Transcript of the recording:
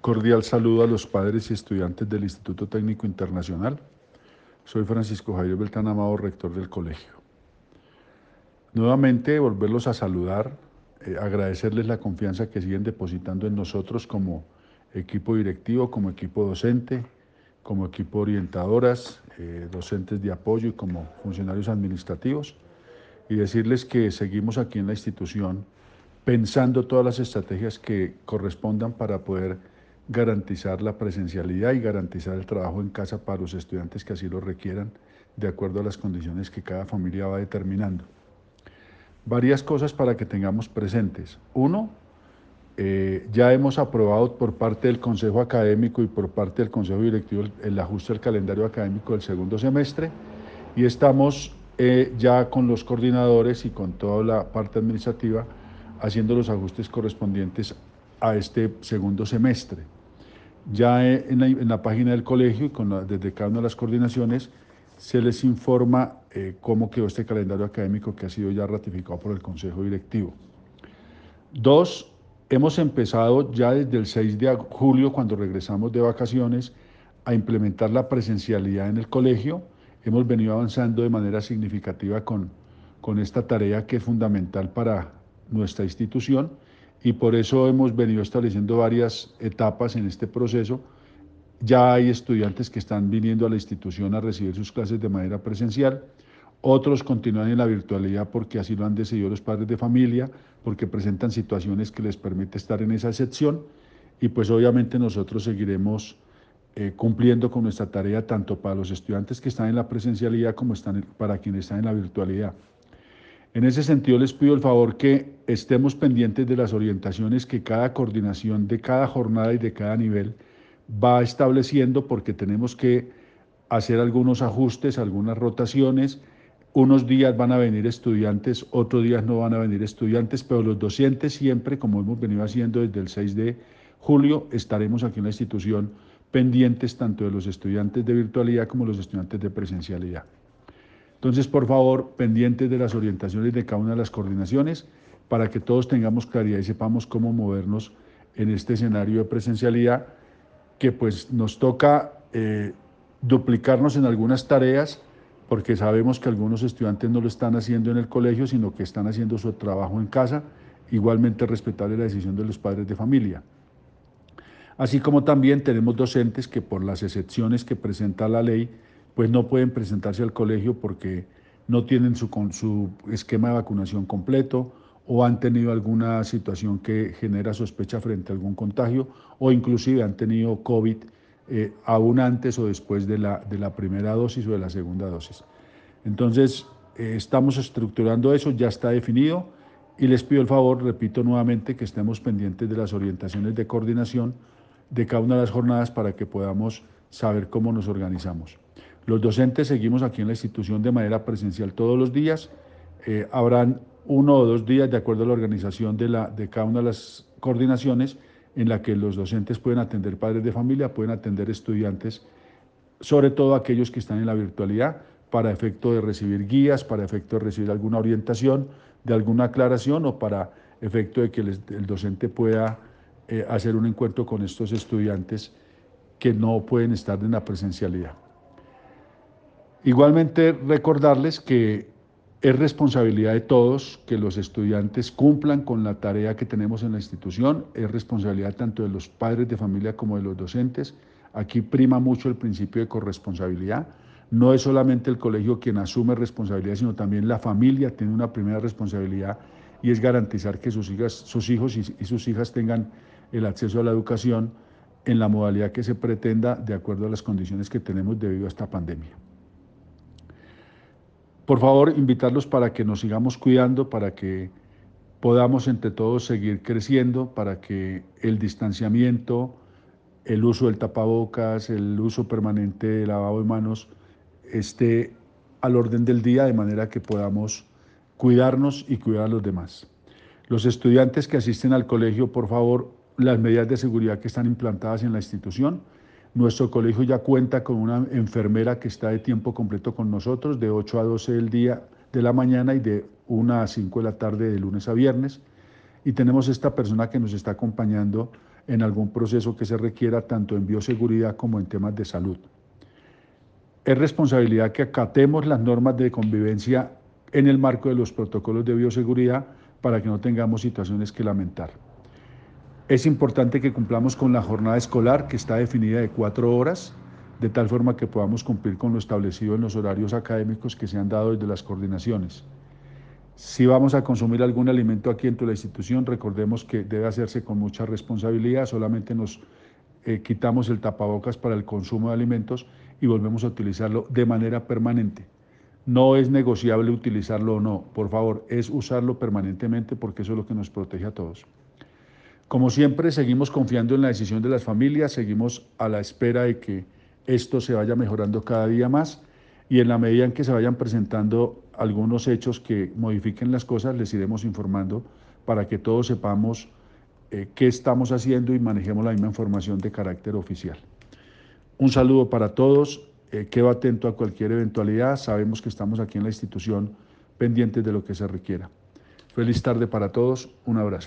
Cordial saludo a los padres y estudiantes del Instituto Técnico Internacional. Soy Francisco Javier Beltrán Amado, rector del colegio. Nuevamente volverlos a saludar, agradecerles la confianza que siguen depositando en nosotros como equipo directivo, como equipo docente, como equipo orientadoras, docentes de apoyo y como funcionarios administrativos, y decirles que seguimos aquí en la institución pensando todas las estrategias que correspondan para poder garantizar la presencialidad y garantizar el trabajo en casa para los estudiantes que así lo requieran, de acuerdo a las condiciones que cada familia va determinando. Varias cosas para que tengamos presentes. Uno, ya hemos aprobado por parte del Consejo Académico y por parte del Consejo Directivo el ajuste al calendario académico del segundo semestre y estamos ya con los coordinadores y con toda la parte administrativa haciendo los ajustes correspondientes a este segundo semestre. Ya en la página del colegio y desde cada una de las coordinaciones se les informa cómo quedó este calendario académico que ha sido ya ratificado por el Consejo Directivo. Dos, hemos empezado ya desde el 6 de julio, cuando regresamos de vacaciones, a implementar la presencialidad en el colegio. Hemos venido avanzando de manera significativa con esta tarea que es fundamental para nuestra institución y por eso hemos venido estableciendo varias etapas en este proceso. Ya hay estudiantes que están viniendo a la institución a recibir sus clases de manera presencial, otros continúan en la virtualidad porque así lo han decidido los padres de familia, porque presentan situaciones que les permite estar en esa sección y pues obviamente nosotros seguiremos cumpliendo con nuestra tarea tanto para los estudiantes que están en la presencialidad como para quienes están en la virtualidad. En ese sentido les pido el favor que estemos pendientes de las orientaciones que cada coordinación de cada jornada y de cada nivel va estableciendo, porque tenemos que hacer algunos ajustes, algunas rotaciones. Unos días van a venir estudiantes, otros días no van a venir estudiantes, pero los docentes siempre, como hemos venido haciendo desde el 6 de julio, estaremos aquí en la institución pendientes tanto de los estudiantes de virtualidad como los estudiantes de presencialidad. Entonces, por favor, pendientes de las orientaciones de cada una de las coordinaciones para que todos tengamos claridad y sepamos cómo movernos en este escenario de presencialidad, que pues nos toca duplicarnos en algunas tareas, porque sabemos que algunos estudiantes no lo están haciendo en el colegio, sino que están haciendo su trabajo en casa, igualmente respetable la decisión de los padres de familia. Así como también tenemos docentes que por las excepciones que presenta la ley, pues no pueden presentarse al colegio porque no tienen su esquema de vacunación completo o han tenido alguna situación que genera sospecha frente a algún contagio o inclusive han tenido COVID aún antes o después de la primera dosis o de la segunda dosis. Entonces, estamos estructurando eso, ya está definido y les pido el favor, repito nuevamente, que estemos pendientes de las orientaciones de coordinación de cada una de las jornadas para que podamos saber cómo nos organizamos. Los docentes seguimos aquí en la institución de manera presencial todos los días. Habrán 1 o 2 días, de acuerdo a la organización de cada una de las coordinaciones, en la que los docentes pueden atender padres de familia, pueden atender estudiantes, sobre todo aquellos que están en la virtualidad, para efecto de recibir guías, para efecto de recibir alguna orientación, de alguna aclaración o para efecto de que el docente pueda hacer un encuentro con estos estudiantes que no pueden estar en la presencialidad. Igualmente recordarles que es responsabilidad de todos que los estudiantes cumplan con la tarea que tenemos en la institución, es responsabilidad tanto de los padres de familia como de los docentes. Aquí prima mucho el principio de corresponsabilidad. No es solamente el colegio quien asume responsabilidad, sino también la familia tiene una primera responsabilidad y es garantizar que sus hijos y sus hijas tengan el acceso a la educación en la modalidad que se pretenda de acuerdo a las condiciones que tenemos debido a esta pandemia. Por favor, invitarlos para que nos sigamos cuidando, para que podamos entre todos seguir creciendo, para que el distanciamiento, el uso del tapabocas, el uso permanente del lavado de manos esté al orden del día, de manera que podamos cuidarnos y cuidar a los demás. Los estudiantes que asisten al colegio, por favor, las medidas de seguridad que están implantadas en la institución. Nuestro colegio ya cuenta con una enfermera que está de tiempo completo con nosotros, de 8 a 12 del día de la mañana y de 1 a 5 de la tarde de lunes a viernes. Y tenemos esta persona que nos está acompañando en algún proceso que se requiera, tanto en bioseguridad como en temas de salud. Es responsabilidad que acatemos las normas de convivencia en el marco de los protocolos de bioseguridad para que no tengamos situaciones que lamentar. Es importante que cumplamos con la jornada escolar, que está definida de 4 horas, de tal forma que podamos cumplir con lo establecido en los horarios académicos que se han dado desde las coordinaciones. Si vamos a consumir algún alimento aquí dentro de la institución, recordemos que debe hacerse con mucha responsabilidad, solamente nos quitamos el tapabocas para el consumo de alimentos y volvemos a utilizarlo de manera permanente. No es negociable utilizarlo o no, por favor, es usarlo permanentemente porque eso es lo que nos protege a todos. Como siempre, seguimos confiando en la decisión de las familias, seguimos a la espera de que esto se vaya mejorando cada día más y en la medida en que se vayan presentando algunos hechos que modifiquen las cosas, les iremos informando para que todos sepamos qué estamos haciendo y manejemos la misma información de carácter oficial. Un saludo para todos, quedo atento a cualquier eventualidad, sabemos que estamos aquí en la institución pendientes de lo que se requiera. Feliz tarde para todos, un abrazo.